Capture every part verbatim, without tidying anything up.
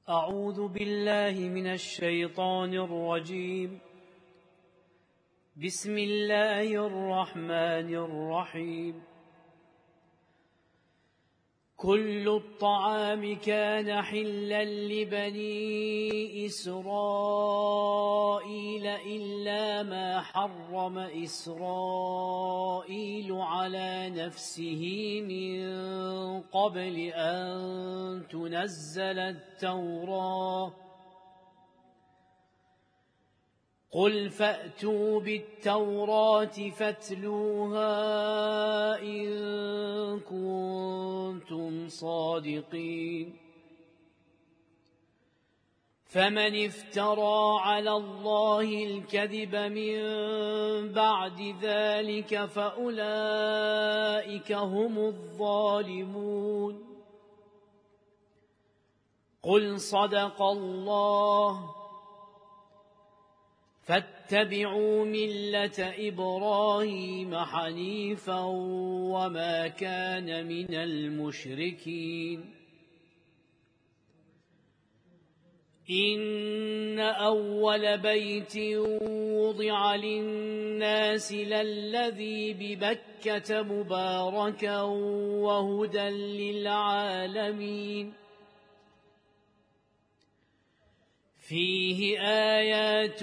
أعوذ بالله من الشيطان الرجيم. بسم الله الرحمن الرحيم. كل الطعام كان حلا لبني إسرائيل إلا ما حرم إسرائيل على نفسه من قبل أن تنزل التوراة. قل فأتوا بالتوراة فاتلوها إن كنتم صادقين. فمن افترى على الله الكذب من بعد ذلك فأولئك هم الظالمون. قل صدق الله. فاتبعوا ملة إبراهيم حنيفا وما كان من المشركين. إن أول بيت وضع للناس للذي ببكة مباركا وهدى للعالمين. فيه آيات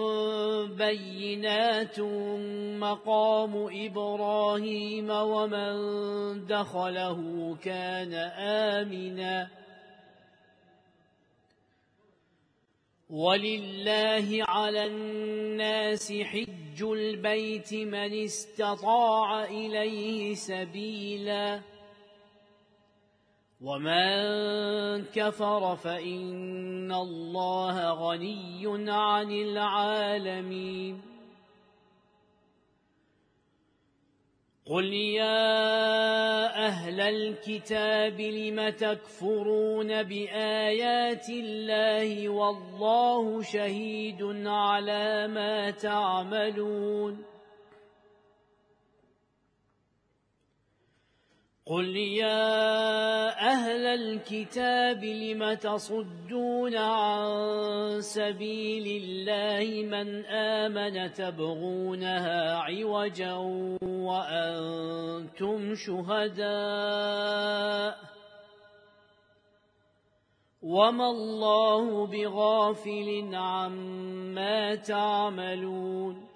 بينات مقام إبراهيم ومن دخله كان آمنا. ولله على الناس حج البيت من استطاع إليه سبيلا. ومن كفر فإن الله غني عن العالمين. قل يا أهل الكتاب لم تكفرون بآيات الله والله شهيد على ما تعملون. قل يا أهل الكتاب لم تصدون عن سبيل الله من آمن تبغونها عوجا وأنتم شهداء وما الله بغافل عما تعملون.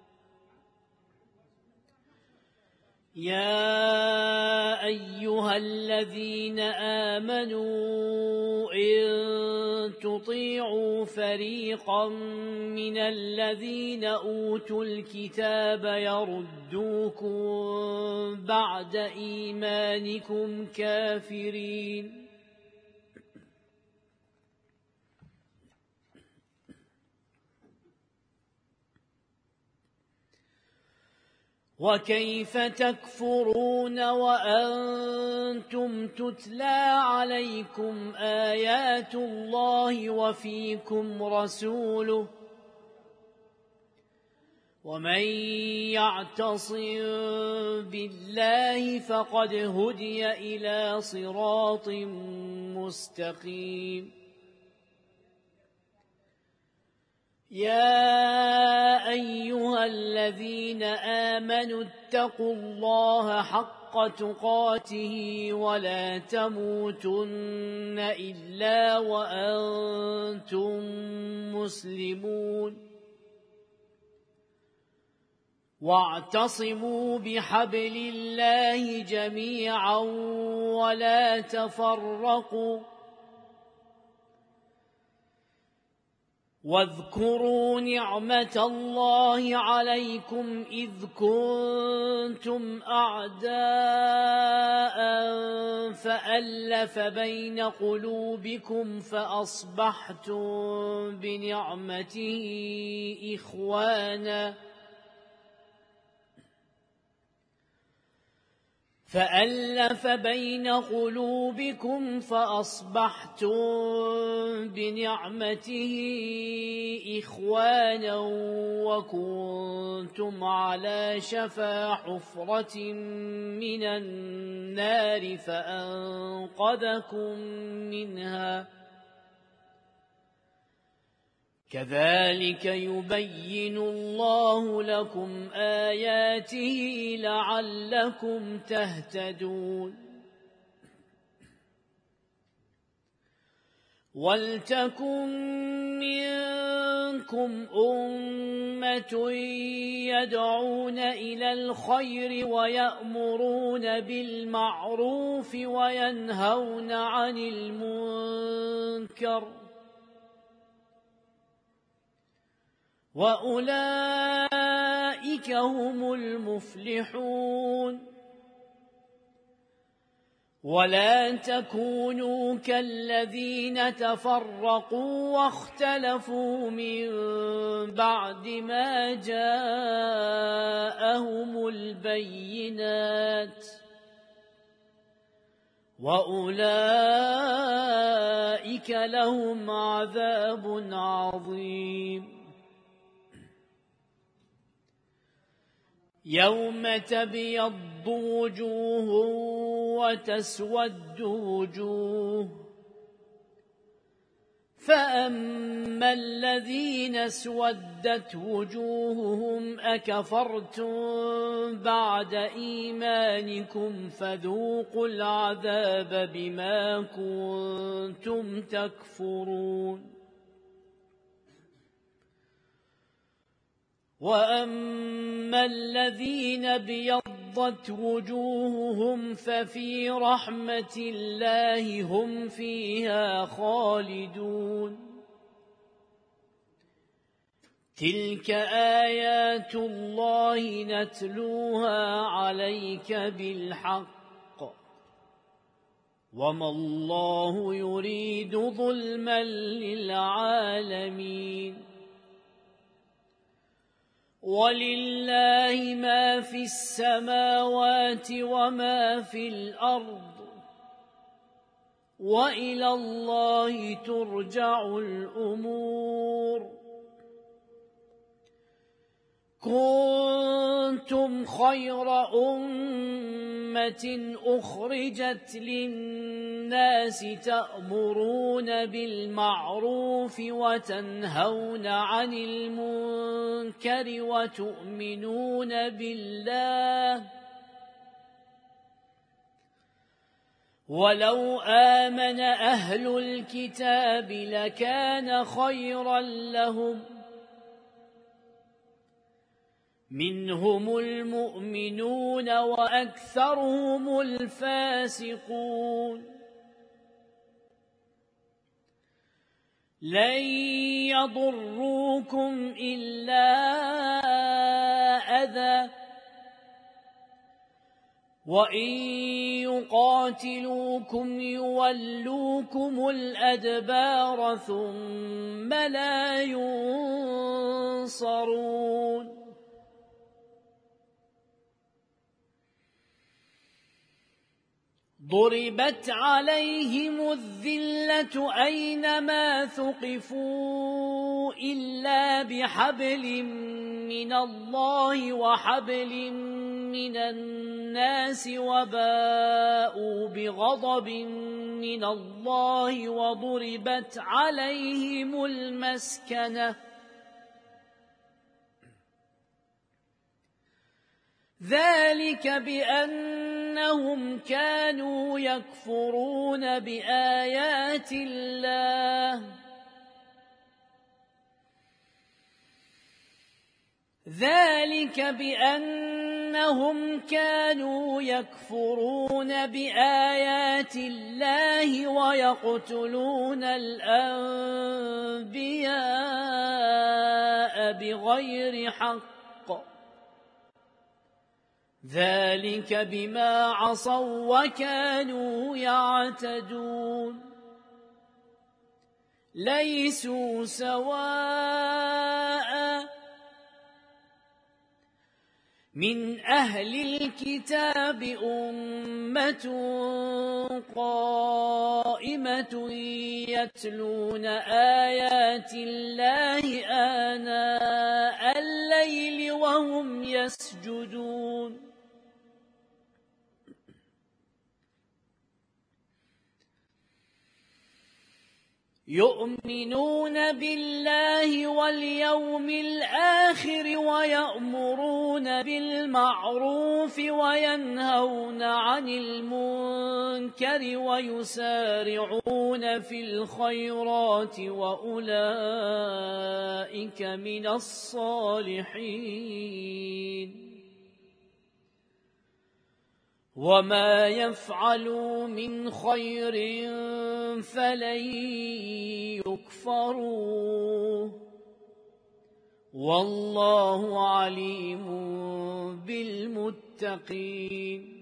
يا أيها الذين آمنوا إن تطيعوا فريقا من الذين أوتوا الكتاب يردوكم بعد إيمانكم كافرين. وكيف تكفرون وأنتم تتلى عليكم آيات الله وفيكم رسوله ومن يعتصم بالله فقد هدي إلى صراط مستقيم. يا أيها الذين آمنوا اتقوا الله حق تقاته ولا تموتن إلا وأنتم مسلمون. واعتصموا بحبل الله جميعا ولا تفرقوا. واذكروا نعمة الله عليكم إذ كنتم أعداء فألف بين قلوبكم فأصبحتم بنعمته إخوانا فألف بين قلوبكم فأصبحتم بنعمته إخوانا وكنتم على شفا حفرة من النار فأنقذكم منها كذلك يبين الله لكم آياته لعلكم تهتدون ولتكن منكم أمة يدعون إلى الخير ويأمرون بالمعروف وينهون عن المنكر وأولئك هم المفلحون ولا تكونوا كالذين تفرقوا واختلفوا من بعد ما جاءهم البينات وأولئك لهم عذاب عظيم يوم تبيض وجوه وتسود وجوه فأما الذين اسودت وجوههم أكفرتم بعد إيمانكم فذوقوا العذاب بما كنتم تكفرون وأما الذين بيضت وجوههم ففي رحمة الله هم فيها خالدون تلك آيات الله نتلوها عليك بالحق وما الله يريد ظلما للعالمين ولله ما في السماوات وما في الأرض وإلى الله ترجع الأمور كنتم خير أمة أخرجت للناس تأمرون بالمعروف وتنهون عن المنكر وتؤمنون بالله ولو آمن أهل الكتاب لكان خيرا لهم منهم المؤمنون وأكثرهم الفاسقون لن يضروكم إلا أذى وإن يقاتلوكم يولوكم الأدبار ثم لا ينصرون ضربت عليهم الذلة أينما ثقفوا إلا بحبل من الله وحبل من الناس وباءوا بغضب من الله وضربت عليهم المسكنة ذلك بأنهم كانوا يكفرون بآيات الله ذلك بأنهم كانوا يكفرون بآيات الله ويقتلون الأنبياء بغير حق ذلك بما عصوا وكانوا يعتدون ليسوا سواء من أهل الكتاب أمة قائمة يتلون آيات الله آناء الليل وهم يسجدون يؤمنون بالله واليوم الآخر ويأمرون بالمعروف وينهون عن المنكر ويسارعون في الخيرات وأولئك من الصالحين وما يفعلوا من خير فلن يكفروه والله عليم بالمتقين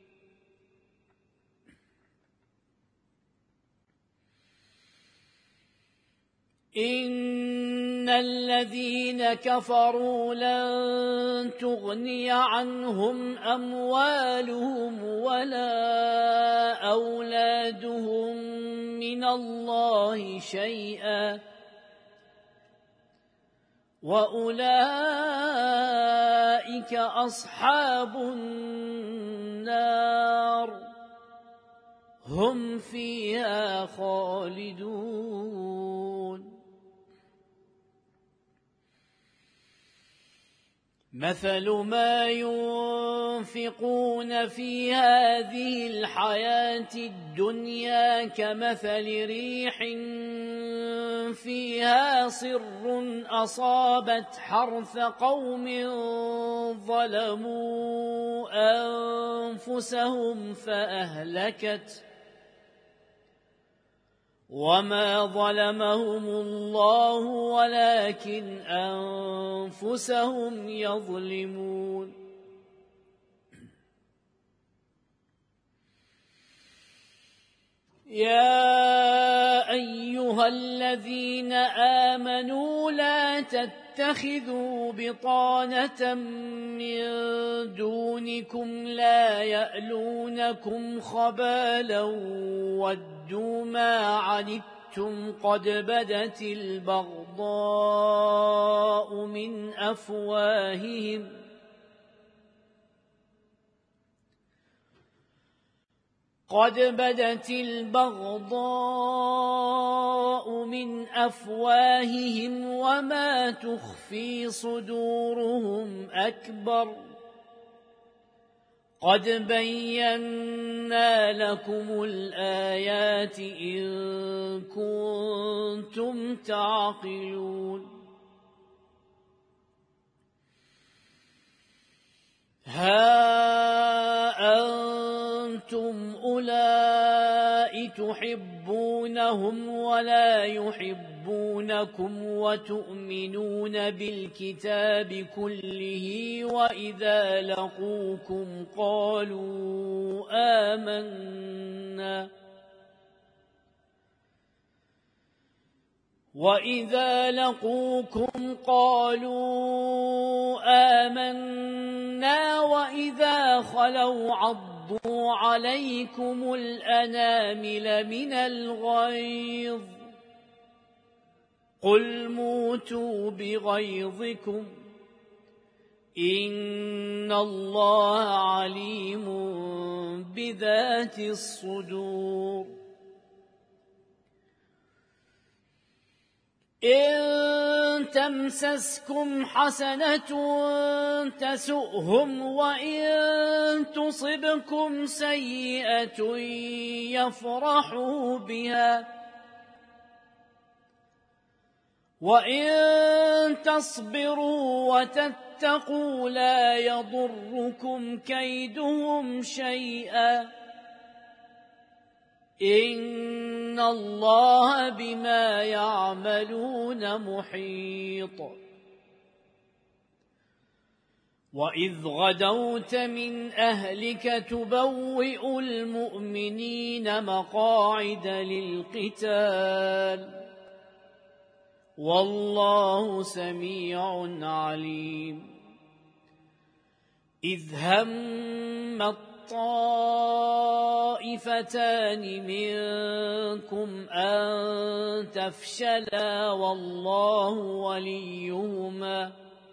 إن الذين كفروا لن تغني عنهم أموالهم ولا أولادهم من الله شيئا وأولئك أصحاب النار هم فيها خالدون مثل ما ينفقون في هذه الحياة الدنيا كمثل ريح فيها صر أصابت حرث قوم ظلموا أنفسهم فأهلكت وما ظلمهم الله ولكن أنفسهم يظلمون يا أيها الذين آمنوا لا تتخذوا بطانة من دونكم لا يألونكم خبالا ودوا ما عنتم قد بدت البغضاء من أفواههم قد بدت البغضاء من أفواههم وما تخفي صدورهم أكبر قد بينا لكم الآيات إن كنتم تعقلون ها أنتم أولئك تحبونهم ولا يحبونكم وتؤمنون بالكتاب كله وإذا لقوكم قالوا آمنا وَإِذَا لَقُوكُمْ قَالُوا آمَنَّا وَإِذَا خَلَوْا عَضُّوا عَلَيْكُمُ الْأَنَامِلَ مِنَ الْغَيْظِ قُلْ مُوتُوا بِغَيْظِكُمْ إِنَّ اللَّهَ عَلِيمٌ بِذَاتِ الصُّدُورِ إن تمسسكم حسنة تسؤهم وإن تصبكم سيئة يفرحوا بها وإن تصبروا وتتقوا لا يضركم كيدهم شيئا إن الله بما يعملون محيط وإذ غدوت من أهلك تبوئ المؤمنين مقاعد للقتال والله سميع عليم إذ هم طائفتان منكم أن تفشلا والله وليهما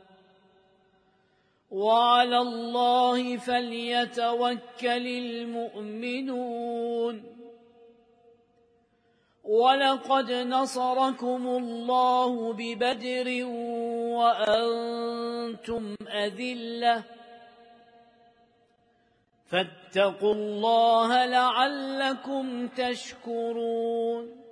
وعلى الله فليتوكل المؤمنون ولقد نصركم الله ببدر وأنتم أذلة فاتقوا الله لعلكم تشكرون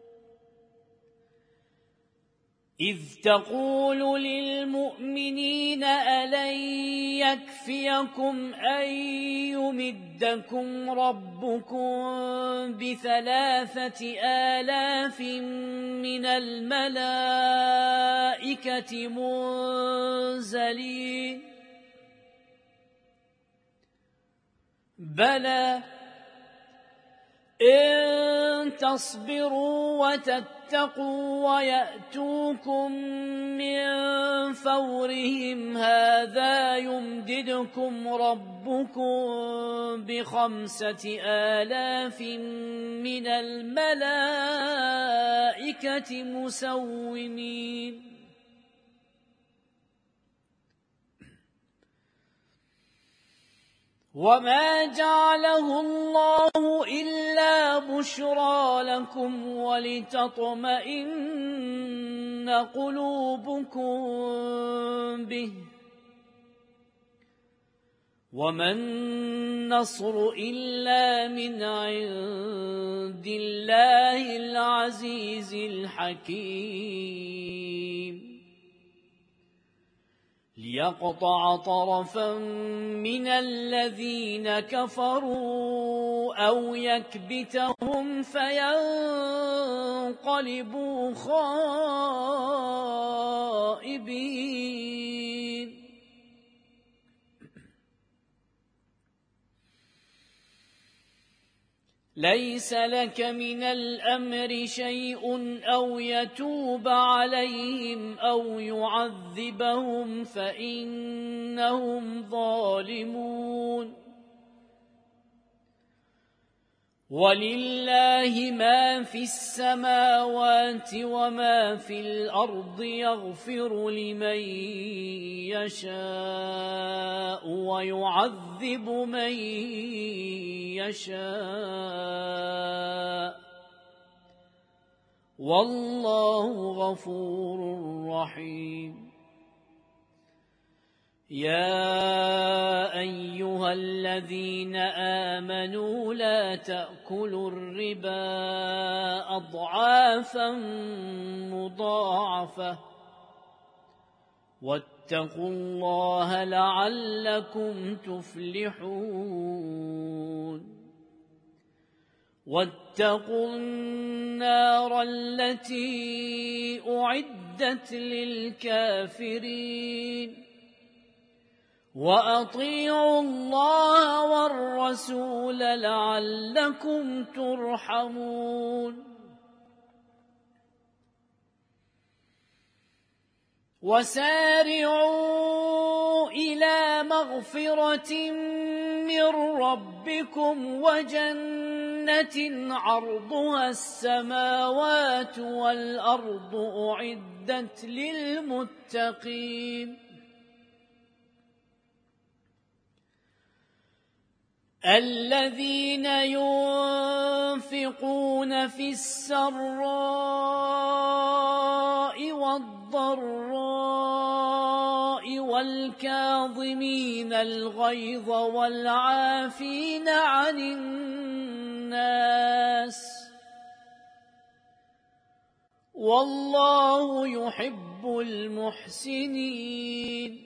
إذ تقول للمؤمنين ألن يكفيكم أن يمدكم ربكم بثلاثة آلاف من الملائكة منزلين بلى إن تصبروا وتتقوا ويأتوكم من فورهم هذا يمددكم ربكم بخمسة آلاف من الملائكة مسومين وما جعله الله إلا بشرى لكم ولتطمئن قلوبكم به وما النصر إلا من عند الله العزيز الحكيم ليقطع طرفا من الذين كفروا أو يكبتهم فينقلبوا خائبين ليس لك من الأمر شيء أو يتوب عليهم أو يعذبهم فإنهم ظالمون ولله ما في السماوات وما في الأرض يغفر لمن يشاء ويعذب من يشاء والله غفور رحيم يا أيها الذين آمنوا لا تأكلوا الربا أضعافا مضاعفة واتقوا الله لعلكم تفلحون واتقوا النار التي أعدت للكافرين وأطيعوا الله والرسول لعلكم ترحمون وسارعوا إلى مغفرة من ربكم وجنة عرضها السماوات والأرض أعدت للمتقين الذين ينفقون في السراء والضراء والكاظمين الغيظ والعافين عن الناس والله يحب المحسنين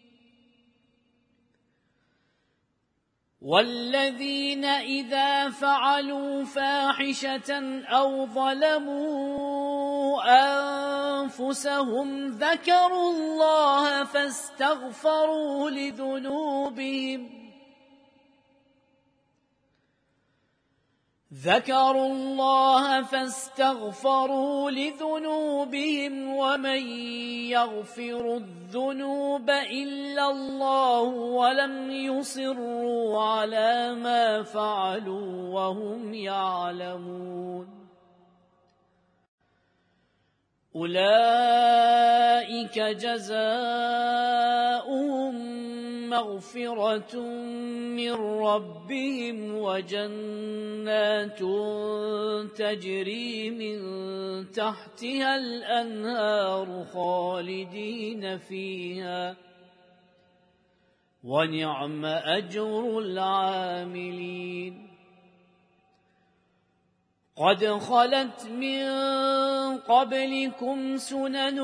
والذين إذا فعلوا فاحشة أو ظلموا أنفسهم ذكروا الله فاستغفروا لذنوبهم ذكروا الله فاستغفروا لذنوبهم ومن يغفر الذنوب إلا الله ولم يصروا على ما فعلوا وهم يعلمون أولئك جزاؤهم مغفرة من ربهم وجنات تجري من تحتها الأنهار خالدين فيها ونعم أجر العاملين. قد خلت من قبلكم سنن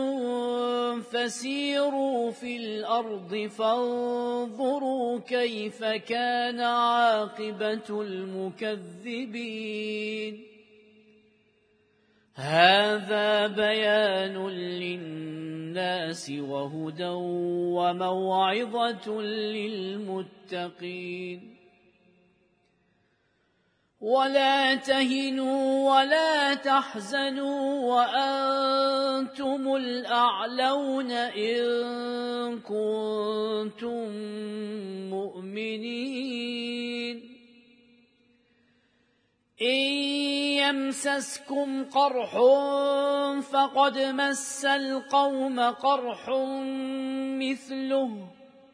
فسيروا في الأرض فانظروا كيف كان عاقبة المكذبين. هذا بيان للناس وهدى وموعظة للمتقين. ولا تهنوا ولا تحزنوا وأنتم الأعلون إن كنتم مؤمنين. إن يمسسكم قرح فقد مس القوم قرح مثله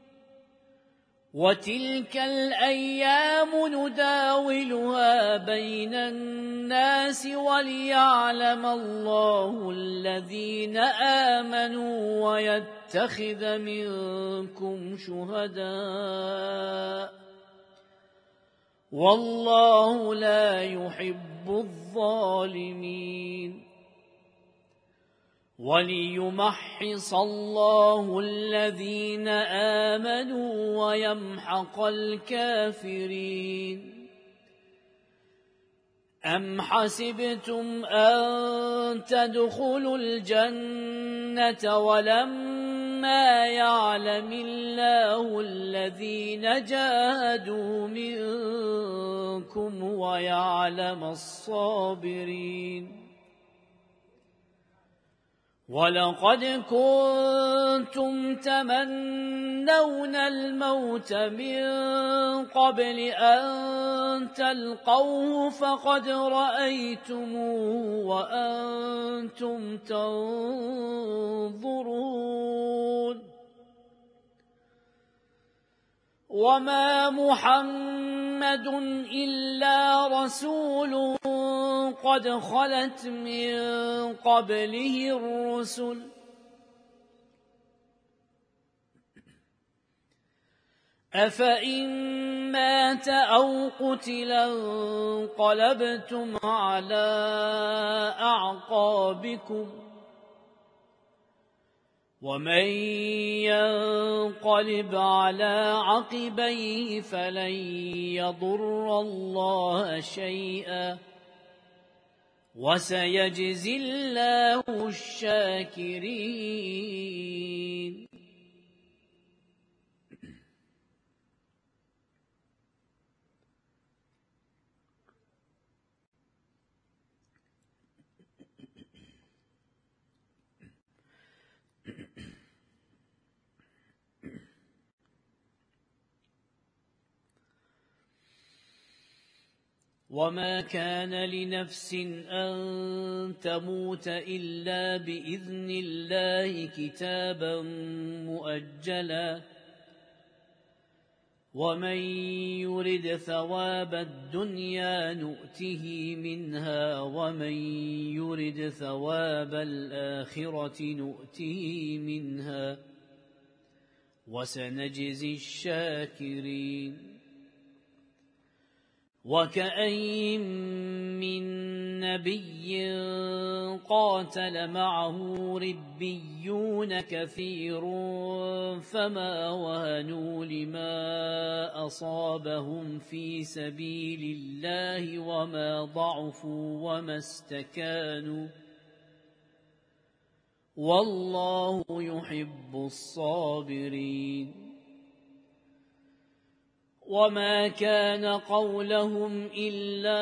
وتلك الأيام نداولها بين الناس وليعلم الله الذين آمنوا ويتخذ منكم شهداء والله لا يحب الظالمين. وليمحص الله الذين آمنوا ويمحق الكافرين. أم حسبتم أن تدخلوا الجنة ولما يعلم الله الذين جاهدوا منكم ويعلم الصابرين. ولقد كنتم تمنون الموت من قبل أن تلقوه فقد رأيتموه وأنتم تنظرون. وما محمد إلا رسول قد خلت من قبله الرسل أفإن مات أو قتل انقلبتم على أعقابكم ومن ينقلب على عقبيه فلن يضر الله شيئا وسيجزي الله الشاكرين. وما كان لنفس أن تموت إلا بإذن الله كتابا مؤجلا ومن يرد ثواب الدنيا نؤته منها ومن يرد ثواب الآخرة نؤته منها وسنجزي الشاكرين. وكأين من نبي قاتل معه ربيون كثير فما وهنوا لما أصابهم في سبيل الله وما ضعفوا وما استكانوا والله يحب الصابرين. وما كان قولهم إلا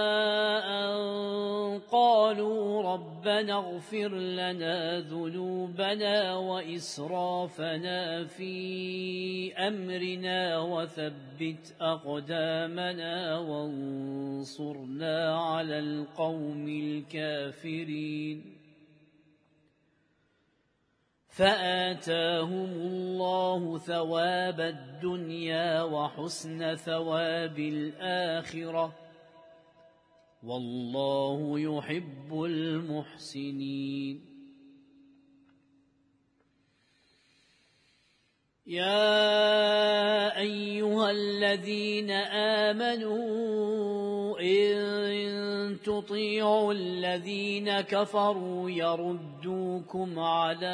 أن قالوا ربنا اغفر لنا ذنوبنا وإسرافنا في أمرنا وثبت أقدامنا وانصرنا على القوم الكافرين. فآتاهم الله ثواب الدنيا وحسن ثواب الآخرة والله يحب المحسنين. يا أيها الذين آمنوا إن تطيعوا الذين كفروا يردوكم على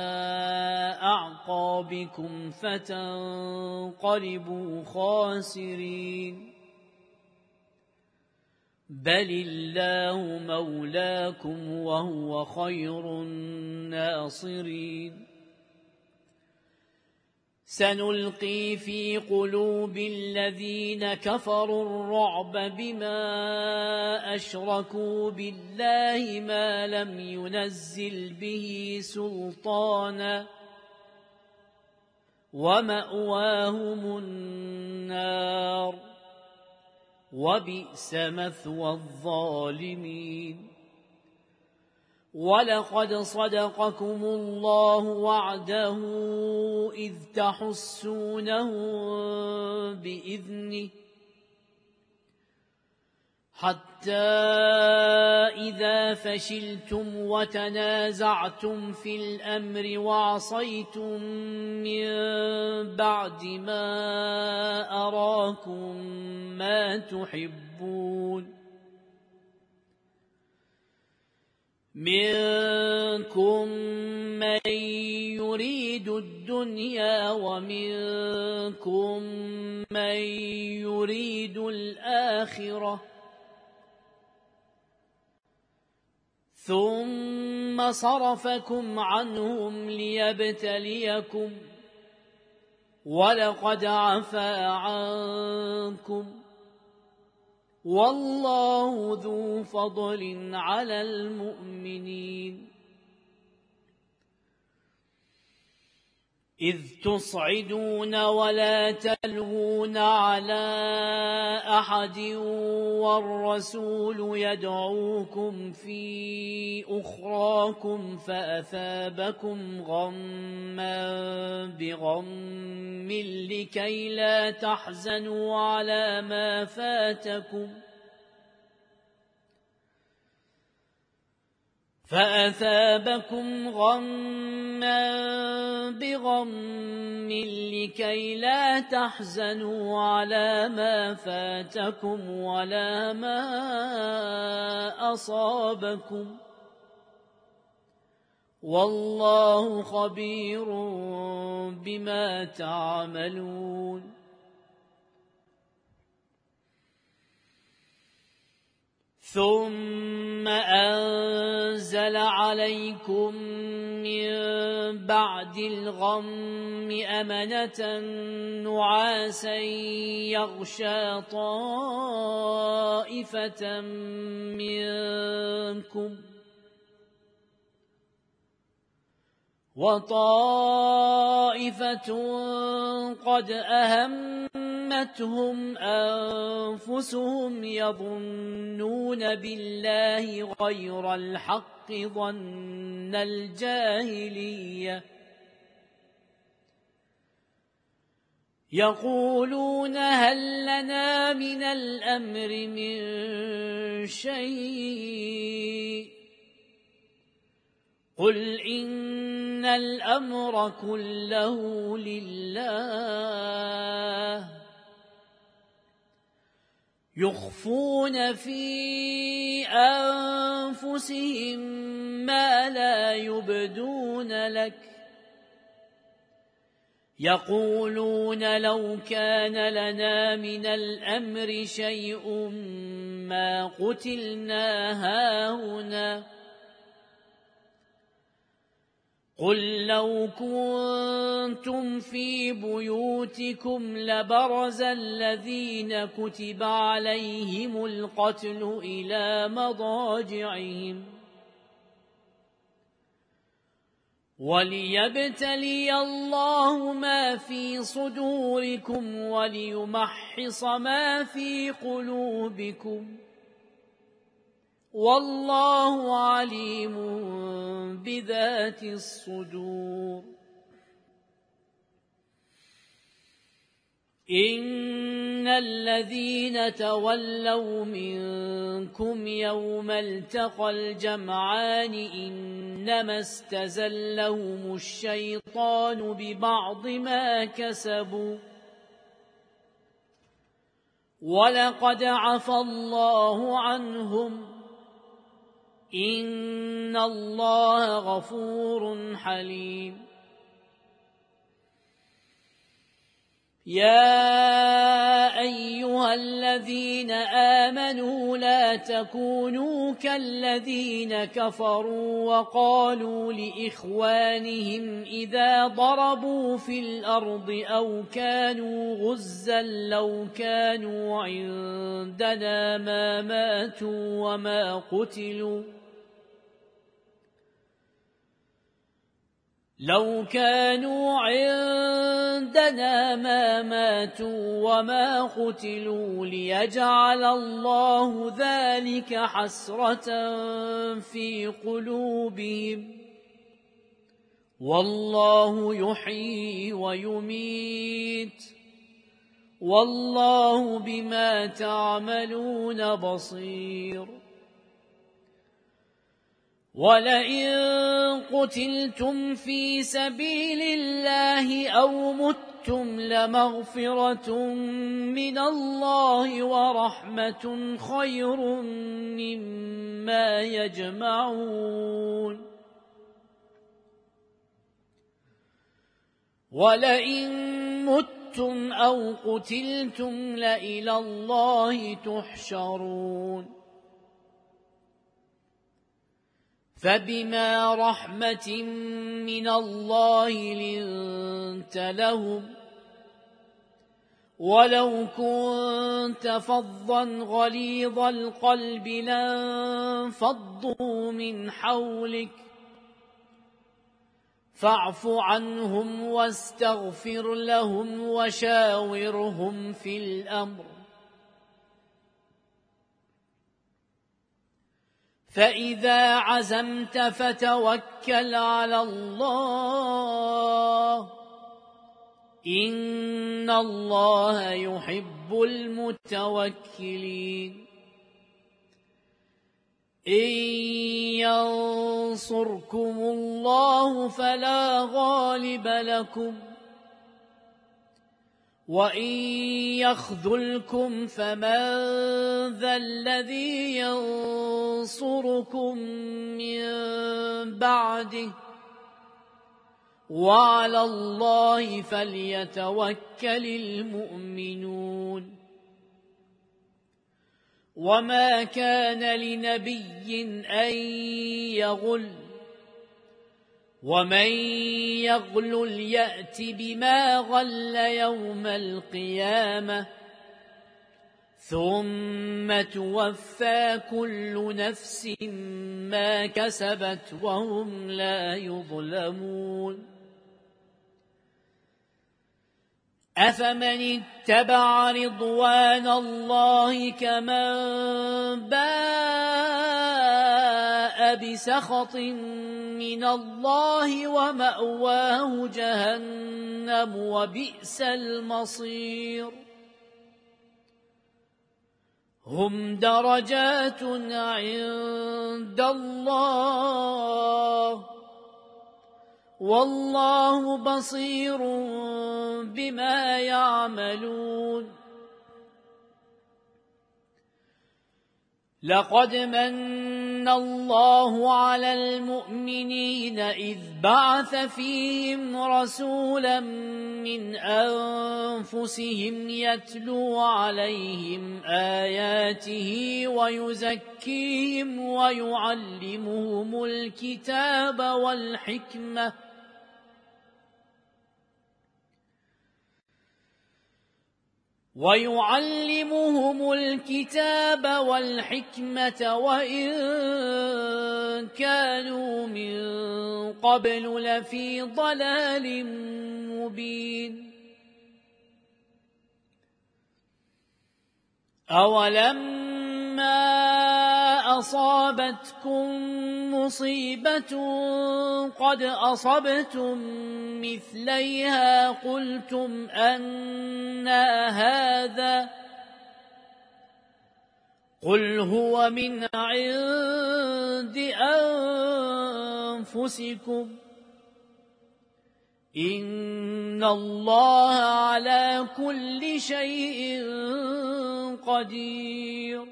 أعقابكم فتنقلبوا خاسرين. بل الله مولاكم وهو خير الناصرين. سنلقي في قلوب الذين كفروا الرعب بما أشركوا بالله ما لم ينزل به سلطانا ومأواهم النار وبئس مثوى الظالمين. ولقد صدقكم الله وعده إذ تحسونه بإذنه حتى إذا فشلتم وتنازعتم في الأمر وعصيتم من بعد ما أراكم ما تحبون منكم من يريد الدنيا ومنكم من يريد الآخرة ثم صرفكم عنهم ليبتليكم ولقد عفا عنكم والله ذو فضل على المؤمنين. إذ تصعدون ولا تلوون على أحد والرسول يدعوكم في أخراكم فأثابكم غما بغم لكي لا تحزنوا على ما فاتكم فأثابكم غما بغم لكي لا تحزنوا على ما فاتكم ولا ما أصابكم والله خبير بما تعملون. ثم أنزل عليكم من بعد الغم أمنة نعاسا يغشى طائفة منكم وطائفة قد أهمتهم أنفسهم يظنون بالله غير الحق ظن الجاهلية يقولون هل لنا من الأمر من شيء قل إن الأمر كله لله يخفون في أنفسهم ما لا يبدون لك يقولون لو كان لنا من الأمر شيء ما قتلنا هاهنا قل لو كنتم في بيوتكم لبرز الذين كتب عليهم القتل إلى مضاجعهم وليبتلي الله ما في صدوركم وليمحص ما في قلوبكم والله عليم بذات الصدور. إن الذين تولوا منكم يوم التقى الجمعان إنما استزلهم الشيطان ببعض ما كسبوا ولقد عفى الله عنهم إن الله غفور حليم. يا أيها الذين آمنوا لا تكونوا كالذين كفروا وقالوا لإخوانهم إذا ضربوا في الأرض أو كانوا غزا لو كانوا عندنا ما ماتوا وما قتلوا لو كانوا عندنا ما ماتوا وما قتلوا ليجعل الله ذلك حسرة في قلوبهم والله يحيي ويميت والله بما تعملون بصير. ولئن قتلتم في سبيل الله أو متم لمغفرة من الله ورحمة خير مما يجمعون. ولئن متم أو قتلتم لإلى الله تحشرون. فبما رحمة من الله لنت لهم ولو كنت فظا غليظ القلب لانفضوا من حولك فاعف عنهم واستغفر لهم وشاورهم في الأمر فإذا عزمت فتوكل على الله إن الله يحب المتوكلين. إن ينصركم الله فلا غالب لكم وإن يخذلكم فمن ذا الذي ينصركم من بعده وعلى الله فليتوكل المؤمنون. وما كان لنبي أن يغل ومن يغلل يأت بما غل يوم القيامة ثم توفى كل نفس ما كسبت وهم لا يظلمون. أفمن اتبع رضوان الله كمن باء بسخط من الله ومأواه جهنم وبئس المصير. هم درجات عند الله والله بصير بما يعملون. لقد من الله على المؤمنين إذ بعث فيهم رسولا من أنفسهم يتلو عليهم آياته ويزكيهم ويعلمهم الكتاب والحكمة ويعلمهم الكتاب والحكمة وإن كانوا من قبل لفي ضلال مبين. أولما أصابتكم مصيبة قد أصبتم مثليها قلتم أنى هذا قل هو من عند أنفسكم إن الله على كل شيء قدير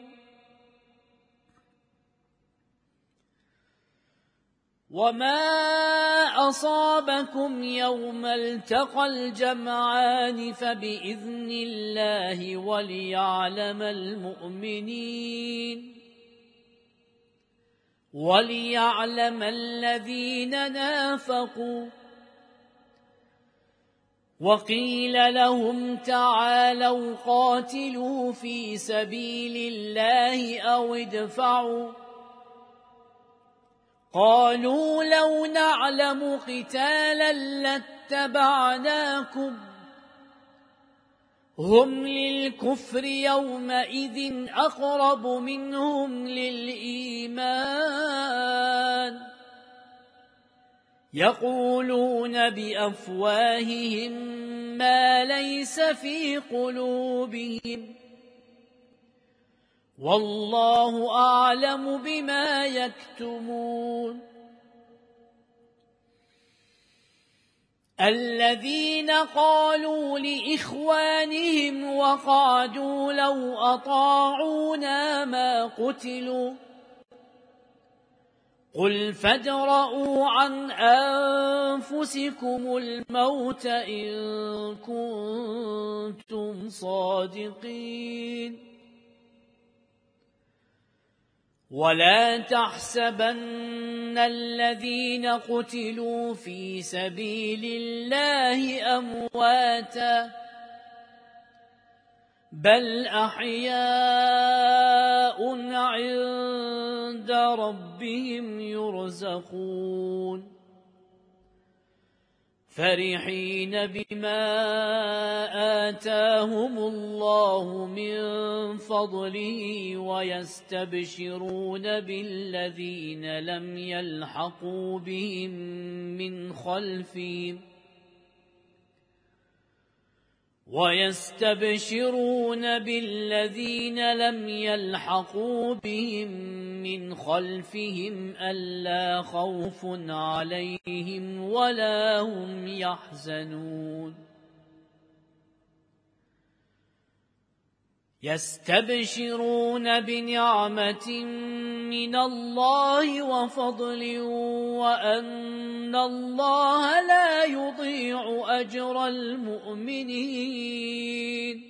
وما أصابكم يوم التقى الجمعان فبإذن الله وليعلم المؤمنين وليعلم الذين نافقوا وقيل لهم تعالوا قاتلوا في سبيل الله أو ادفعوا قالوا لو نعلم قتالا لاتبعناكم هم للكفر يومئذ أقرب منهم للإيمان يقولون بأفواههم ما ليس في قلوبهم والله أعلم بما يكتمون الذين قالوا لإخوانهم وقعدوا لو أطاعونا ما قتلوا قل فادرءوا عن أنفسكم الموت إن كنتم صادقين ولا تحسبن الذين قتلوا في سبيل الله أمواتا بل أحياء عند ربهم يرزقون فرحين بما آتاهم الله من فضله ويستبشرون بالذين لم يلحقوا بهم من خلفهم ويستبشرون بالذين لم يلحقوا بهم من خلفهم ألا خوف عليهم ولا هم يحزنون يستبشرون بنعمة من الله وفضل وأن الله لا يضيع أجر المؤمنين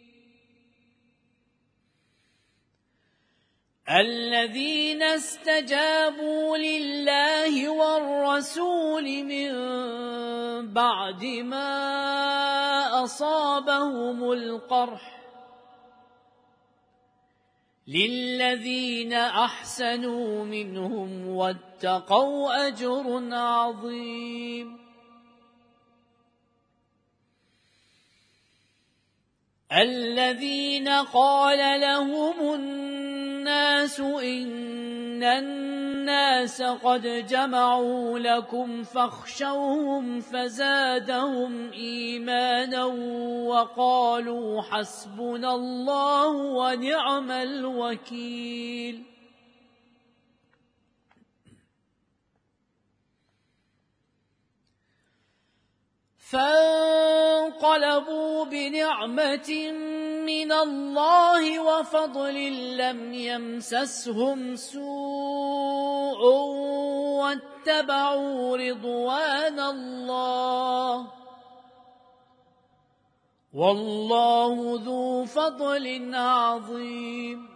الذين استجابوا لله والرسول من بعد ما أصابهم القرح للذين أحسنوا منهم واتقوا أجر عظيم الذين قال لهم الناس إن الناس قد جمعوا لكم فاخشوهم فزادهم إيمانا وقالوا حسبنا الله ونعم الوكيل فانقلبوا بنعمة من الله وفضل لم يمسسهم سوء واتبعوا رضوان الله والله ذو فضل عظيم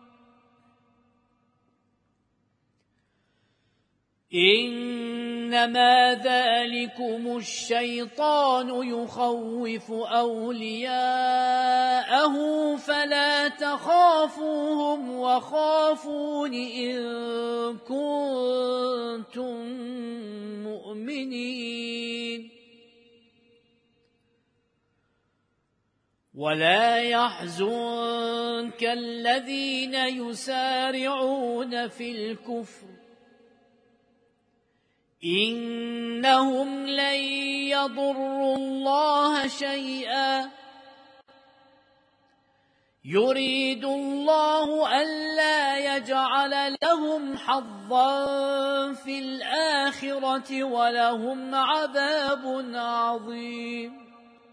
إنما ذلكم الشيطان يخوف أولياءه فلا تخافوهم وخافون إن كنتم مؤمنين ولا يحزنك الذين يسارعون في الكفر إنهم لن يضروا الله شيئا يريد الله ألا يجعل لهم حظا في الآخرة ولهم عذاب عظيم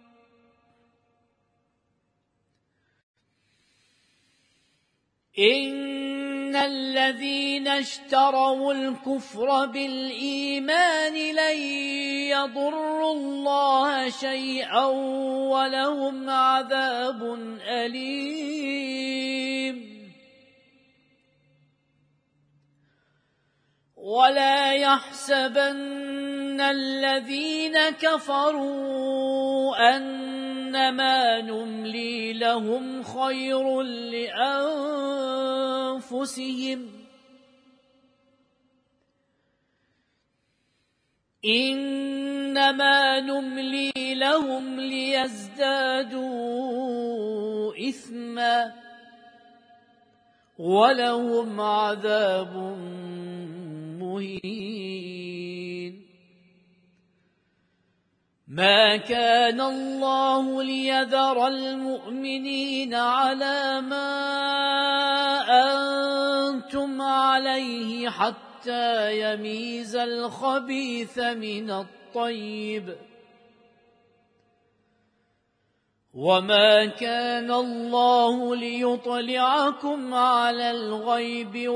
إن الذين اشتروا الكفر بالإيمان لن يضروا الله شيئا ولهم عذاب أليم ولا يحسبن الذين كفروا أنما نملي لهم خير لأنفسهم إنما نملي لهم ليزدادوا إثما ولهم عذاب مهين ما كان الله ليذر المؤمنين على ما أنتم عليه حتى يميز الخبيث من الطيب وما كان الله ليطلعكم على الغيب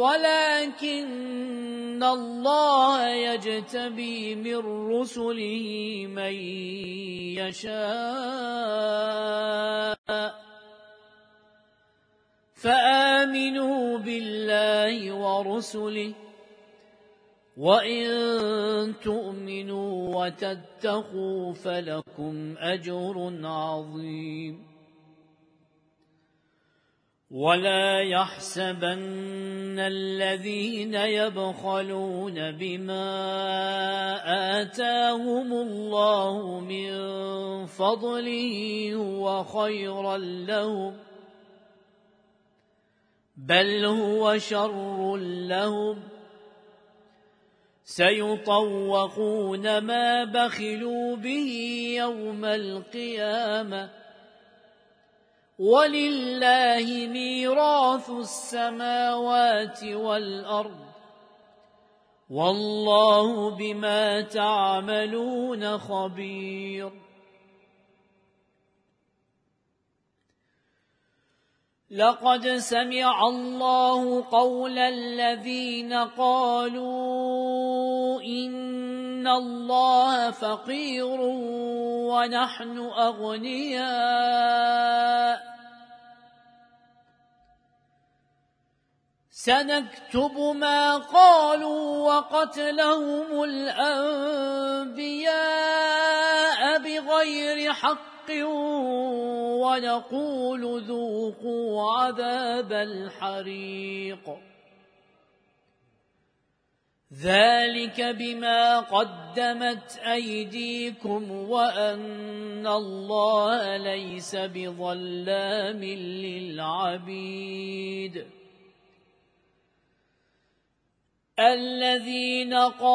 ولكن الله يجتبي من رسله من يشاء فآمنوا بالله ورسله وإن تؤمنوا وتتقوا فلكم أجر عظيم ولا يحسبن الذين يبخلون بما آتاهم الله من فضله هو خيرا لهم بل هو شر لهم سيطوقون ما بخلوا به يوم القيامة ولله ميراث السماوات والأرض والله بما تعملون خبير لقد سمع الله قول الذين قالوا إن الله فقير ونحن أغنياء سنكتب ما قالوا وقتلهم الأنبياء بغير حق ونقول ذوقوا عذاب الحريق ذلك بما قدمت أيديكم وأن الله ليس بظلام للعبيد الذين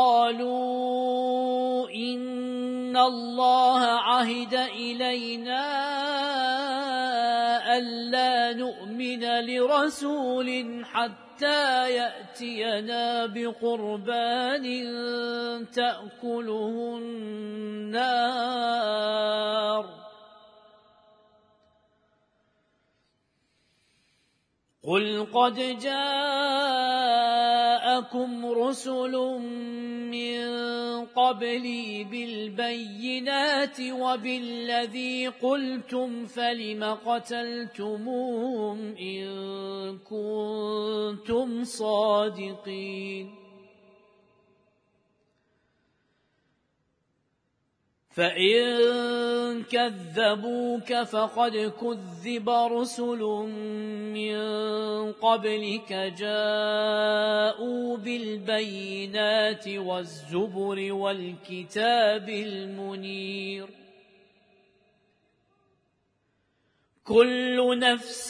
قالوا إن الله عهد إلينا ألا نؤمن لرسول حتى يأتينا بقربان تأكله النار قل قد جاءكم رسل من قبلي بالبينات وبالذي قلتم فلم قتلتموهم إن كنتم صادقين فإن كذبوك فقد كذب رسل من قبلك جاءوا بالبينات والزبر والكتاب المنير كل نفس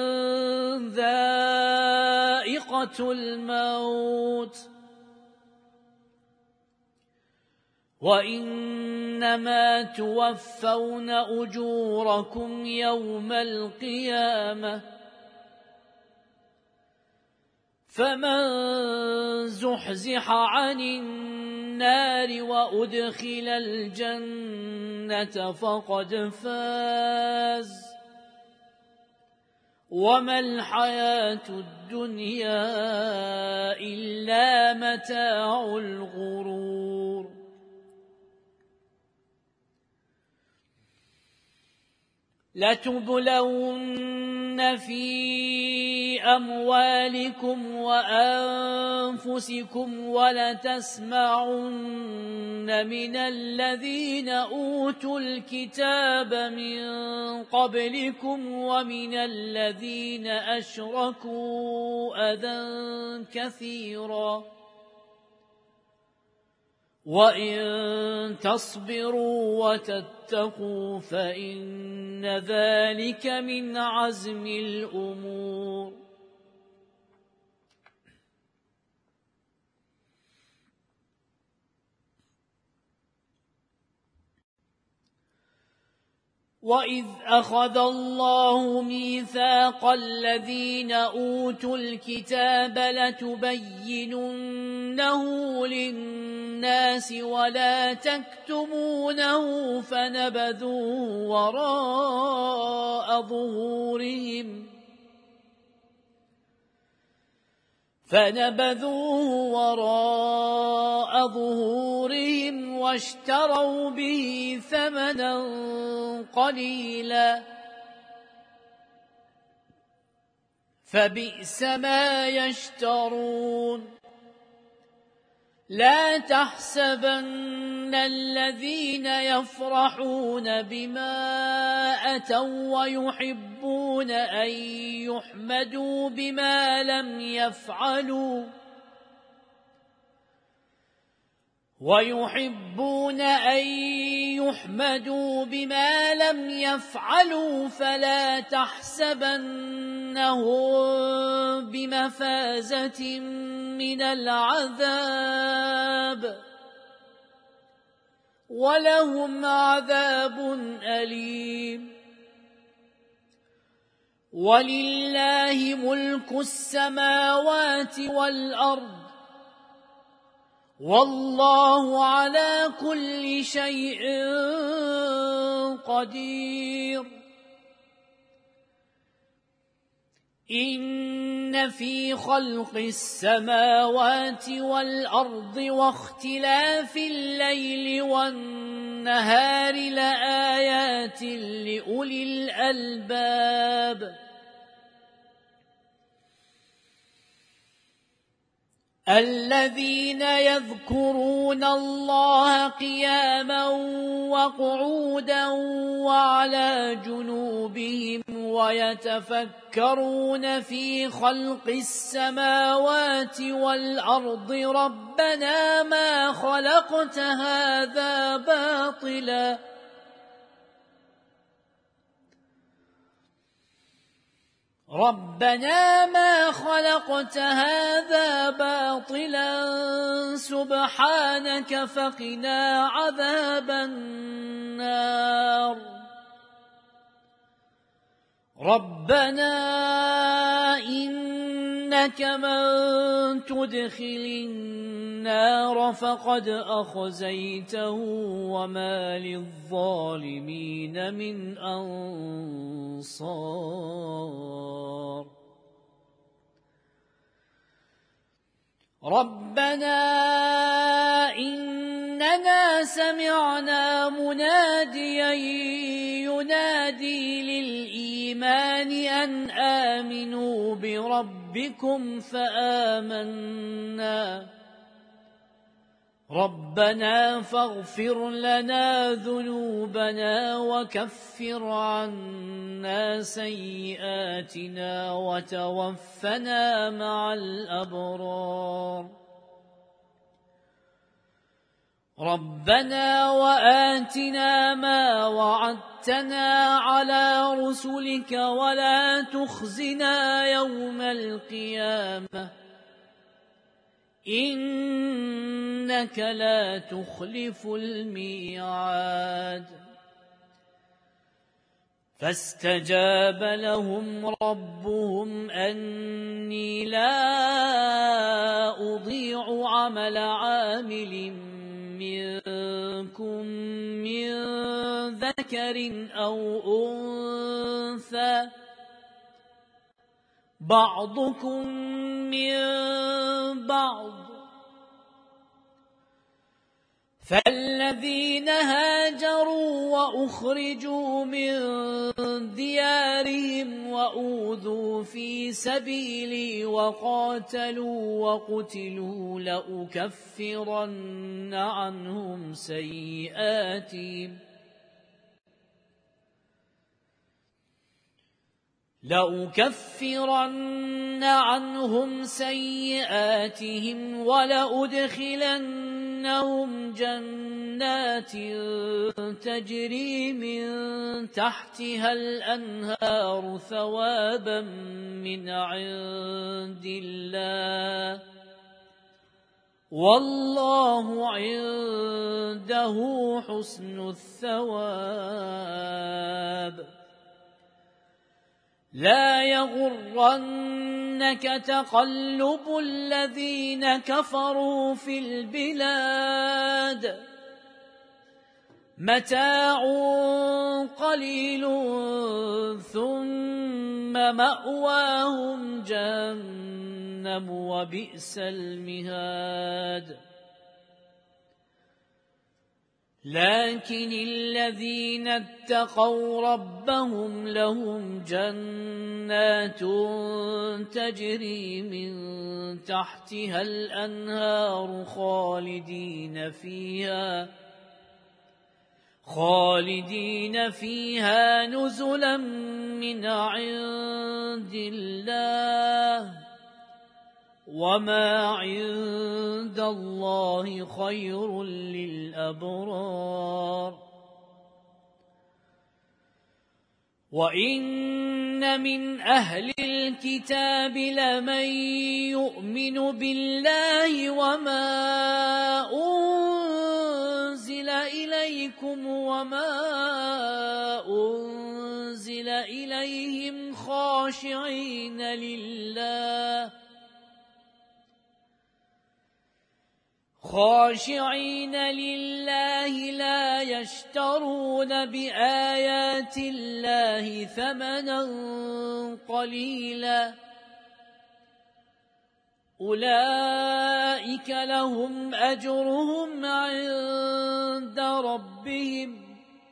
ذائقة الموت وإنما توفون أجوركم يوم القيامة فمن زحزح عن النار وأدخل الجنة فقد فاز وما الحياة الدنيا إلا متاع الغرور لتبلون في أموالكم وأنفسكم ولتسمعن من الذين أوتوا الكتاب من قبلكم ومن الذين أشركوا أذى كثيرا وَإِن تَصْبِرُوا وَتَتَّقُوا فَإِنَّ ذَلِكَ مِنْ عَزْمِ الْأُمُورِ وَإِذْ أَخَذَ اللَّهُ مِيثَاقَ الَّذِينَ أُوتُوا الْكِتَابَ لَتُبَيِّنُنَّهُ لِلنَّاسِ وَلَا تَكْتُمُونَهُ فَنَبَذُوهُ وَرَاءَ ظُهُورِهِمْ فَنَبَذُوهُ وَرَاءَ ظُهُورِهِمْ وَاشْتَرَوْا بِهِ ثَمَنًا قَلِيلًا فَبِئْسَ مَا يَشْتَرُونَ لَا تَحْسَبَنَّ الَّذِينَ يَفْرَحُونَ بِمَا أَتَوا وَيُحِبُّونَ أَن يُحْمَدُوا بِمَا لَمْ يَفْعَلُوا وَيُحِبُّونَ أَن يُحْمَدُوا بِمَا لَمْ يَفْعَلُوا فَلَا تَحْسَبَنَّهُم بِمَفَازَةٍ مِنَ الْعَذَابِ وَلَهُمْ عَذَابٌ أَلِيمٌ وَلِلَّهِ مُلْكُ السَّمَاوَاتِ وَالْأَرْضِ وَاللَّهُ عَلَى كُلِّ شَيْءٍ قَدِيرٌ إِنَّ فِي خَلْقِ السَّمَاوَاتِ وَالْأَرْضِ وَاخْتِلَافِ اللَّيْلِ وَالنَّهَارِ لَآيَاتٍ لِأُولِي الْأَلْبَابِ الَّذِينَ يَذْكُرُونَ اللَّهَ قِيَامًا وَقُعُودًا وَعَلَى جُنُوبِهِمْ وَيَتَفَكَّرُونَ فِي خَلْقِ السَّمَاوَاتِ وَالْأَرْضِ رَبَّنَا مَا خَلَقْتَ هَذَا بَاطِلًا رَبَّنَا مَا خَلَقْتَ هَذَا بَاطِلًا سُبْحَانَكَ فَقِنَا عَذَابَ النَّارِ رَبَّنَا إِنَّكَ مَن تُدْخِلِ النَّارَ فَقَدْ أَخْزَيْتَهُ وَمَا لِلظَّالِمِينَ مِنْ أَنصَارٍ رَبَّنَا إِنَّنَا سَمِعْنَا مُنَادِيًا يُنَادِي لِلْإِيمَانِ أَنْ آمِنُوا بِرَبِّكُمْ فَآمَنَّا رَبَّنَا فَاغْفِرْ لَنَا ذُنُوبَنَا وَكَفِّرْ عَنَّا سَيِّئَاتِنَا وَتَوَفَّنَا مَعَ الْأَبْرَارِ ربنا وآتنا ما وعدتنا على رسلك ولا تخزنا يوم القيامة إنك لا تخلف الميعاد فاستجاب لهم ربهم أني لا أضيع عمل عامل منكم من ذكر أو أنثى بعضكم من بعض فالذين هاجروا وأخرجوا من ديارهم وأوذوا في سبيلي وقاتلوا وقتلوا لأكفرن عنهم سيئاتهم لأكفرن عنهم سيئاتهم ولأدخلنهم جنات تجري من تحتها الأنهار ثوابا من عند الله والله عنده حسن الثواب لا يغرنك تقلب الذين كفروا في البلاد متاع قليل ثم مأواهم جهنم وبئس المهاد لكن الذين اتقوا ربهم لهم جنات تجري من تحتها الأنهار خالدين فيها خالدين فيها نزلا من عند الله وما عند الله خير للأبرار وإن من أهل الكتاب لمن يؤمن بالله وما أنزل إليكم وما أنزل إليهم خاشعين لله خاشعين لله لا يشترون بآيات الله ثمنا قليلا أولئك لهم أجرهم عند ربهم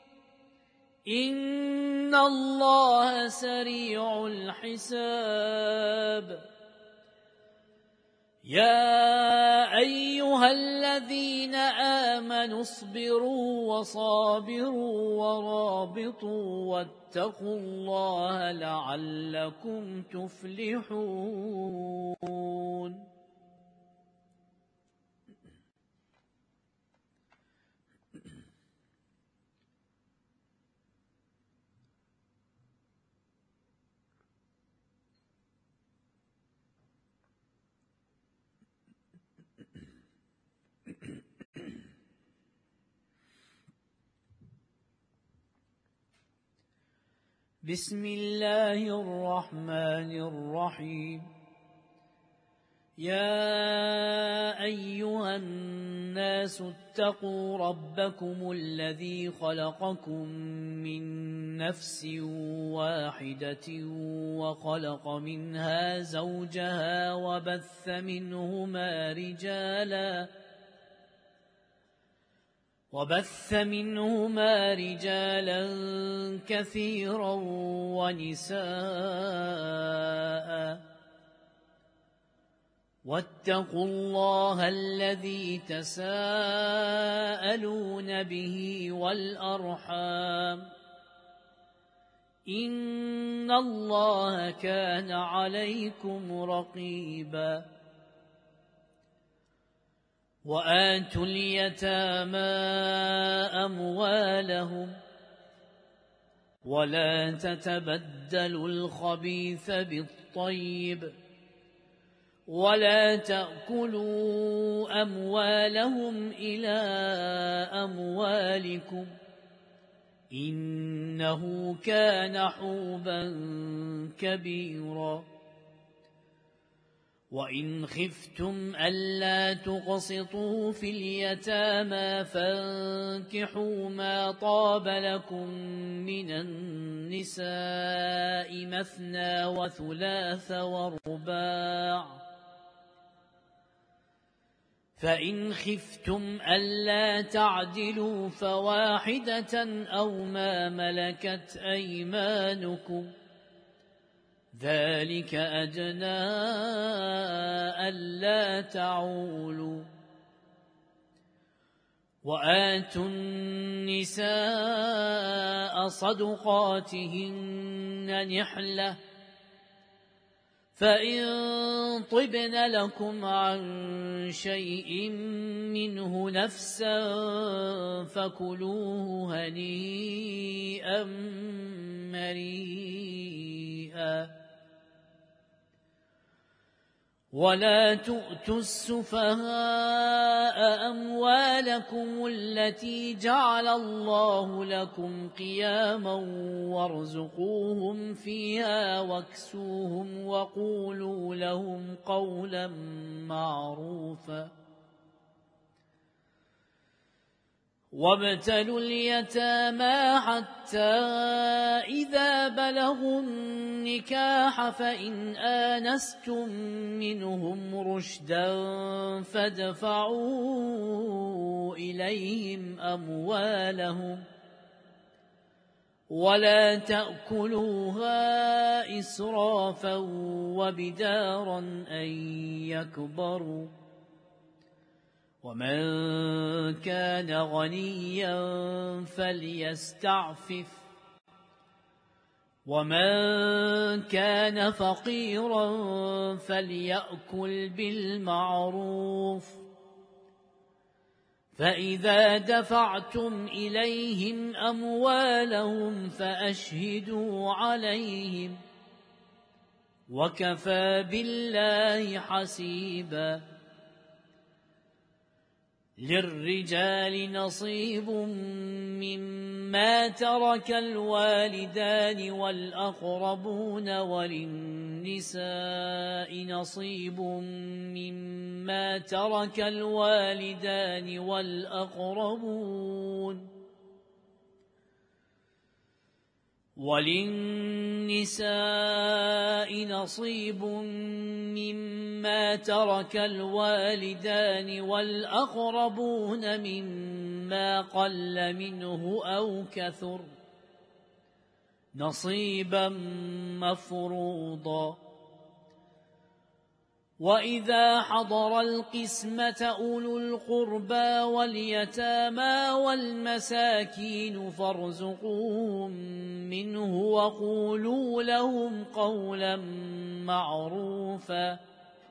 إن الله سريع الحساب يا أيها الذين آمنوا اصبروا وصابروا ورابطوا واتقوا الله لعلكم تفلحون بسم الله الرحمن الرحيم يا أيها الناس اتقوا ربكم الذي خلقكم من نفس واحدة وخلق منها زوجها وبث منهما رجالا وبث منهما رجالا كثيرا ونساء واتقوا الله الذي تساءلون به والأرحام إن الله كان عليكم رقيبا وآتوا اليتامى أموالهم ولا تتبدلوا الخبيث بالطيب ولا تأكلوا أموالهم إلى أموالكم إنه كان حوبا كبيرا وإن خفتم ألا تقسطوا في اليتامى فانكحوا ما طاب لكم من النساء مثنى وثلاث ورباع فإن خفتم ألا تعدلوا فواحدة أو ما ملكت أيمانكم ذلك أدنى ألا تعولوا وآتوا النساء صدقاتهن نحلة فإن طبن لكم عن شيء منه نفسا فكلوه هنيئا مريئا ولا تؤتوا السفهاء أموالكم التي جعل الله لكم قياما وارزقوهم فيها واكسوهم وقولوا لهم قولا معروفا وابتلوا اليتامى حتى إذا بلغوا النكاح فإن آنستم منهم رشدا فادفعوا إليهم أموالهم ولا تأكلوها إسرافا وبدارا أن يكبروا ومن كان غنيا فليستعفف ومن كان فقيرا فليأكل بالمعروف فإذا دفعتم إليهم أموالهم فأشهدوا عليهم وكفى بالله حسيبا للرجال نصيب مما ترك الوالدان والأقربون وللنساء نصيب مما ترك الوالدان والأقربون وللنساء نصيب مما ترك الوالدان والأقربون مما قل منه أو كثر نصيبا مفروضا وإذا حضر القسمة أولو القربى واليتامى والمساكين فارزقوهم منه وقولوا لهم قولا معروفا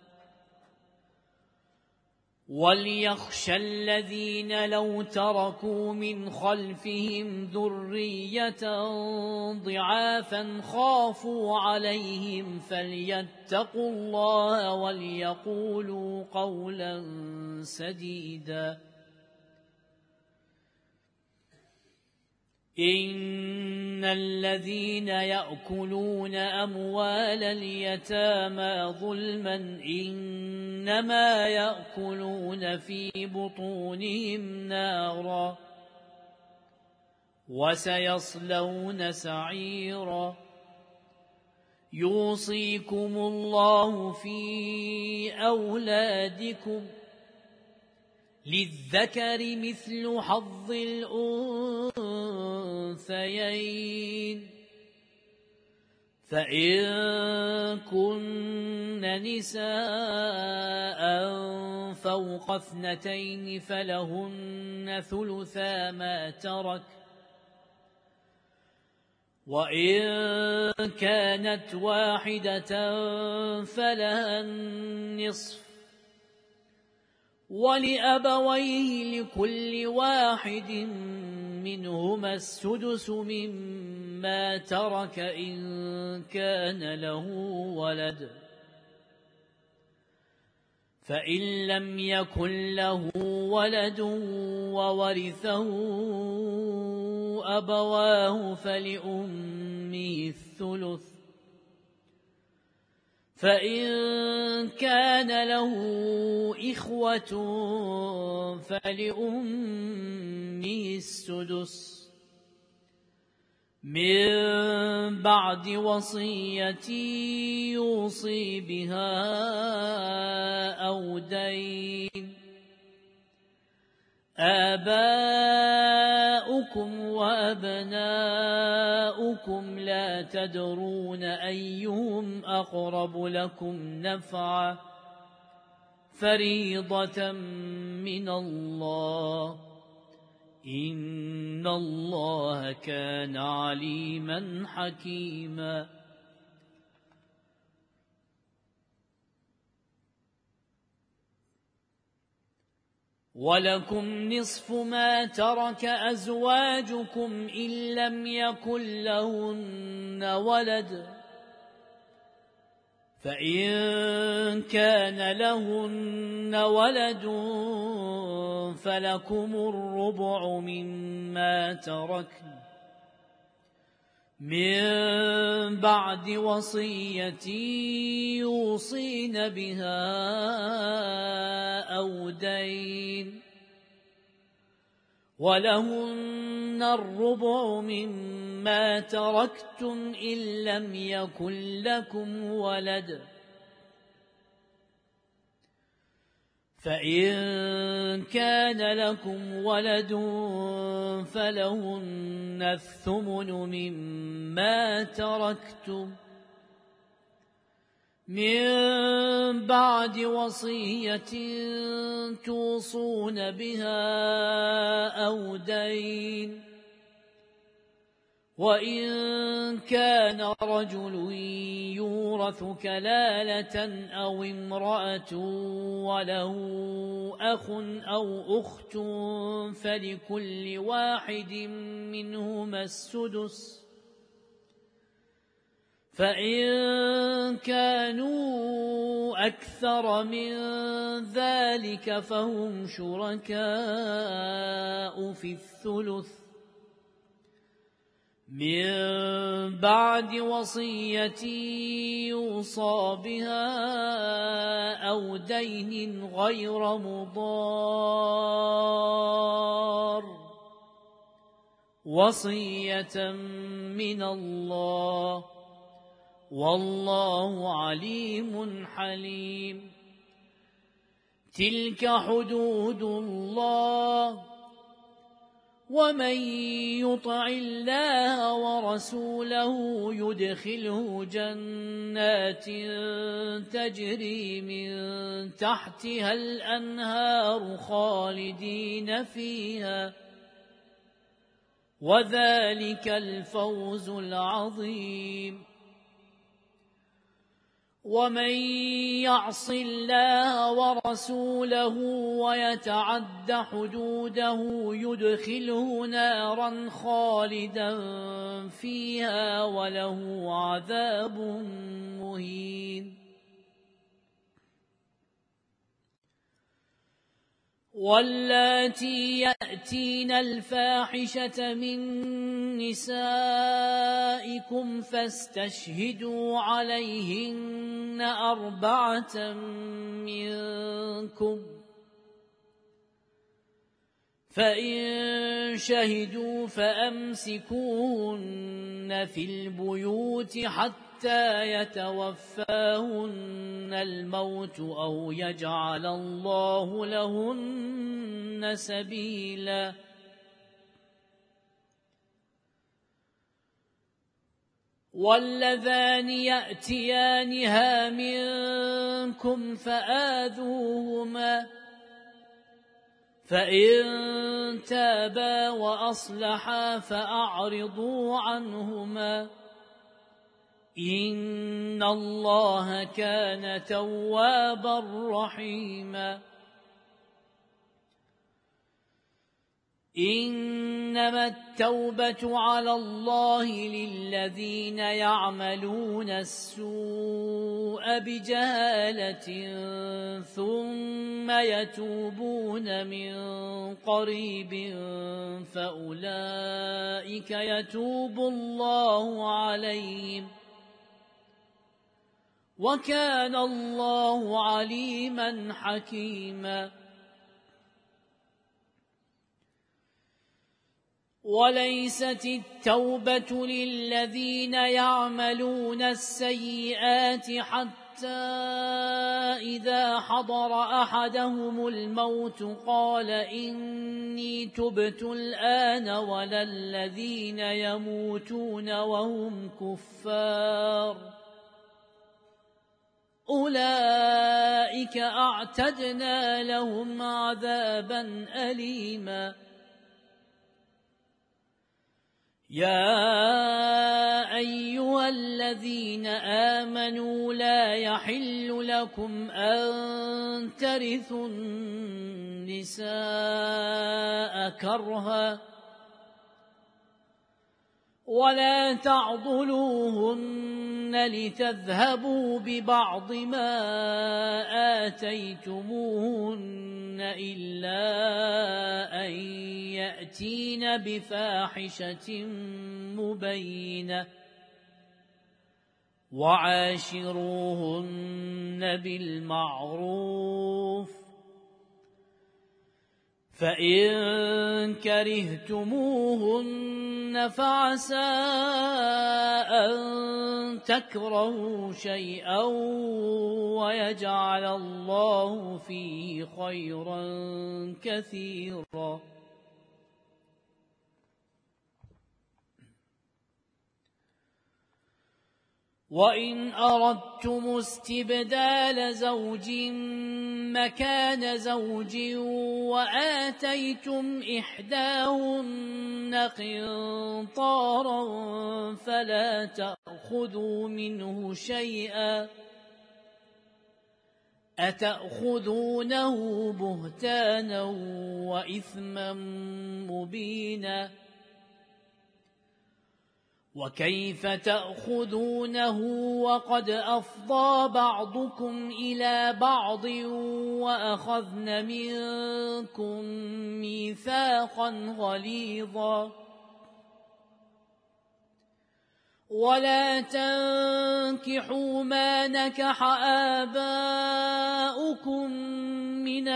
وليخشى الذين لو تركوا من خلفهم ذرية ضعافا خافوا عليهم فليتقوا الله وليقولوا قولا سديدا إن الذين يأكلون أموال اليتامى ظلما إنما يأكلون في بطونهم نارا وسيصلون سعيرا يوصيكم الله في أولادكم للذكر مثل حظ الأنثيين فإن كن نساء فوق اثنتين فلهن ثلثا ما ترك وإن كانت واحدة فلها النصف ولأبويه لكل واحد منهما السدس مما ترك إن كان له ولد، فإن لم يكن له ولد وورثه أبواه فلأمه الثلث، فإن كان له إخوة فلأمه السدس من بعد وصية يوصي بها أو دين. آباؤكم وأبناؤكم لا تدرون أيهم أقرب لكم نفعا، فريضة من الله، إن الله كان عليما حكيما. ولكم نصف ما ترك أزواجكم إن لم يكن لهن ولد، فإن كان لهن ولد فلكم الربع مما تركن من بعد وصية يوصين بها أو دين، ولهن الربع مما تركتم إن لم يكن لكم ولد، فإن كان لكم ولد فلهن الثمن مما تركتم من بعد وصية توصون بها أو دين. وإن كان رجل يورث كلالة أو امرأة وله أخ أو أخت فلكل واحد منهما السدس، فإن كانوا أكثر من ذلك فهم شركاء في الثلث من بعد وصية يوصى بها أو دين غير مضار، وصية من الله، والله عليم حليم. تلك حدود الله، ومن يطع الله ورسوله يدخله جنات تجري من تحتها الأنهار خالدين فيها، وذلك الفوز العظيم. ومن يعص الله ورسوله ويتعد حدوده يدخله نارا خالدا فيها وله عذاب مهين. واللاتي يأتين الفاحشة من نسائكم فاستشهدوا عليهن أربعة منكم، فإن شهدوا فأمسكوهن في البيوت حتى يتوفاهن الموت أو يجعل الله لهن سبيلا. واللذان يأتيانها منكم فآذوهما، فإن تابا وأصلحا فأعرضوا عنهما، إن الله كان توابا رحيما. إنما التوبة على الله للذين يعملون السوء بجهالة ثم يتوبون من قريب فأولئك يتوب الله عليهم وكان الله عليما حكيما وليست التوبة للذين يعملون السيئات حتى إذا حضر أحدهم الموت قال إني تبت الآن ولا الذين يموتون وهم كفار أولئك أعتدنا لهم عذابا أليما يا أيها الذين آمنوا لا يحل لكم أن ترثوا النساء كرها ولا تعضلوهن لتذهبوا ببعض ما آتيتموهن إلا أن يأتين بفاحشة مبينة وعاشروهن بالمعروف فإن كرهتموهن فعسى أن تكرهوا شيئا ويجعل الله فيه خيرا كثيرا وإن أردتم استبدال زوج مكان زوج وآتيتم إحداهن قنطارا فلا تأخذوا منه شيئا أتأخذونه بهتانا وإثما مبينا وكيف تأخذونه وقد أفضى بعضكم إلى بعض وأخذن منكم ميثاقا غليظا ولا تنكحوا ما نكح آباؤكم من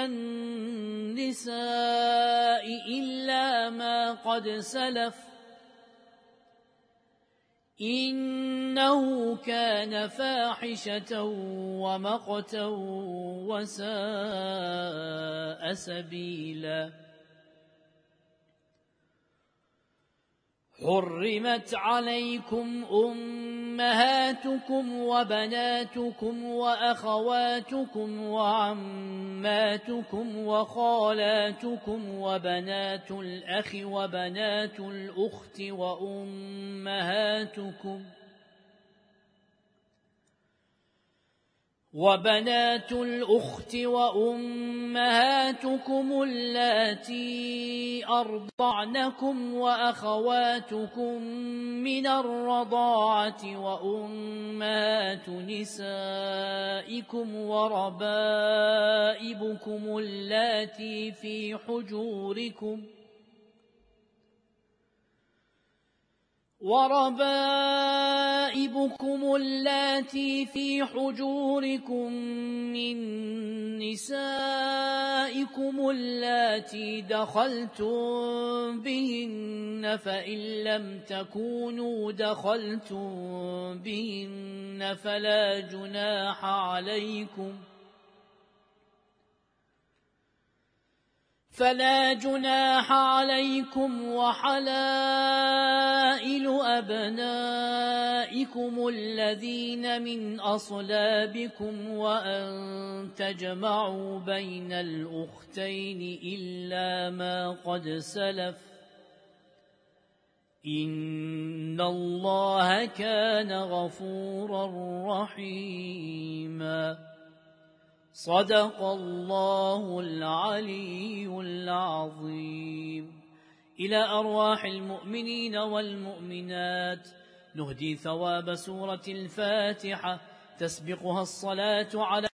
النساء إلا ما قد سلف إنه كان فاحشة ومقتا وساء سبيلا حرمت عليكم أمهاتكم وبناتكم وأخواتكم وعماتكم وخالاتكم وبنات الأخ وبنات الأخت وأمهاتكم وبنات الأخت وأمهاتكم اللاتي أرضعنكم وأخواتكم من الرضاعة وأمهات نسائكم وربائبكم اللاتي في حجوركم وربائبكم اللاتي في حجوركم من نسائكم اللاتي دخلتم بهن فإن لم تكونوا دخلتم بهن فلا جناح عليكم فلا جناح عليكم وحلائل أبنائكم الذين من أصلابكم وأن تجمعوا بين الأختين إلا ما قد سلف إن الله كان غفورا رحيما صدق الله العلي العظيم. إلى أرواح المؤمنين والمؤمنات. نهدي ثواب سورة الفاتحة تسبقها الصلاة على